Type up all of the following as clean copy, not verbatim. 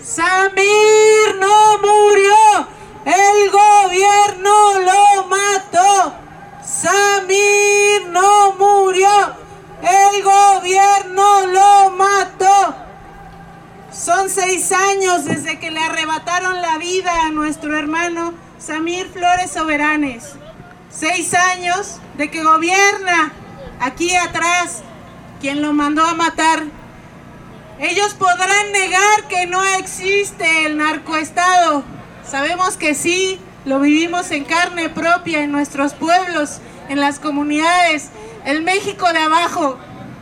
Samir no murió, el gobierno lo mató. Samir no murió, el gobierno lo mató. Son 6 años desde que le arrebataron la vida a nuestro hermano Samir Flores Soberanes. 6 años de que gobierna aquí atrás quien lo mandó a matar. Ellos podrán negar que no existe el narcoestado. Sabemos que sí, lo vivimos en carne propia en nuestros pueblos, en las comunidades, el México de abajo.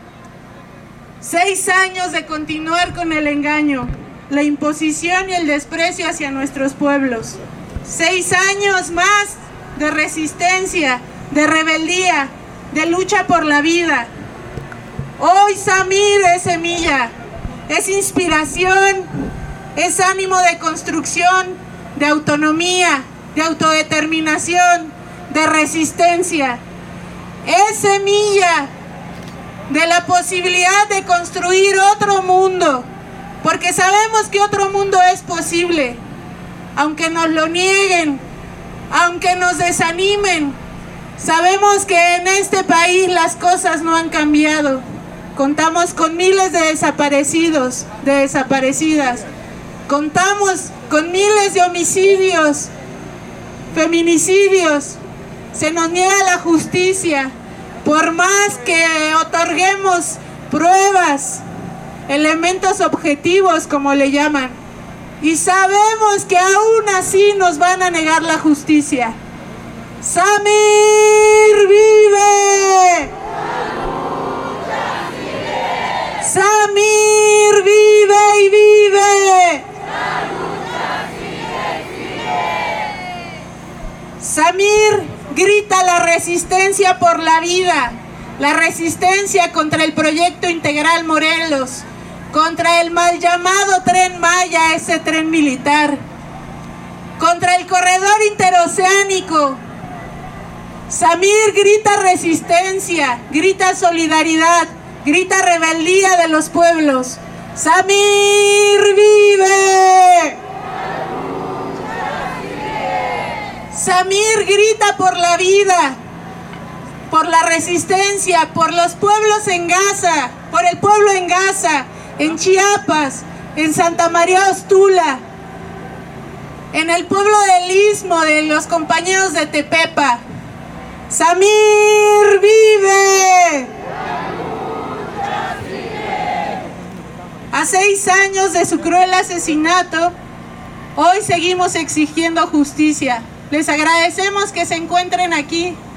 6 años de continuar con el engaño, la imposición y el desprecio hacia nuestros pueblos. 6 años más de resistencia, de rebeldía, de lucha por la vida. Hoy Samir es semilla, es inspiración, es ánimo de construcción, de autonomía, de autodeterminación, de resistencia. Es semilla de la posibilidad de construir otro mundo, porque sabemos que otro mundo es posible, aunque nos lo nieguen, aunque nos desanimen. Sabemos que en este país las cosas no han cambiado. Contamos con miles de desaparecidos, de desaparecidas. Contamos con miles de homicidios, feminicidios. Se nos niega la justicia. Por más que otorguemos pruebas, elementos objetivos, como le llaman. Y sabemos que aún así nos van a negar la justicia. ¡Samir vive! ¡Samir vive y vive! Samir grita la resistencia por la vida, la resistencia contra el proyecto integral Morelos, contra el mal llamado Tren Maya, ese tren militar, contra el corredor interoceánico. Samir grita resistencia, grita solidaridad, grita rebeldía de los pueblos. ¡Samir vive! Samir grita por la vida, por la resistencia, por los pueblos en Gaza, por el pueblo en Gaza, en Chiapas, en Santa María Ostula, en el pueblo del Istmo, de los compañeros de Tepepa. ¡Samir vive! A 6 años de su cruel asesinato, hoy seguimos exigiendo justicia. Les agradecemos que se encuentren aquí.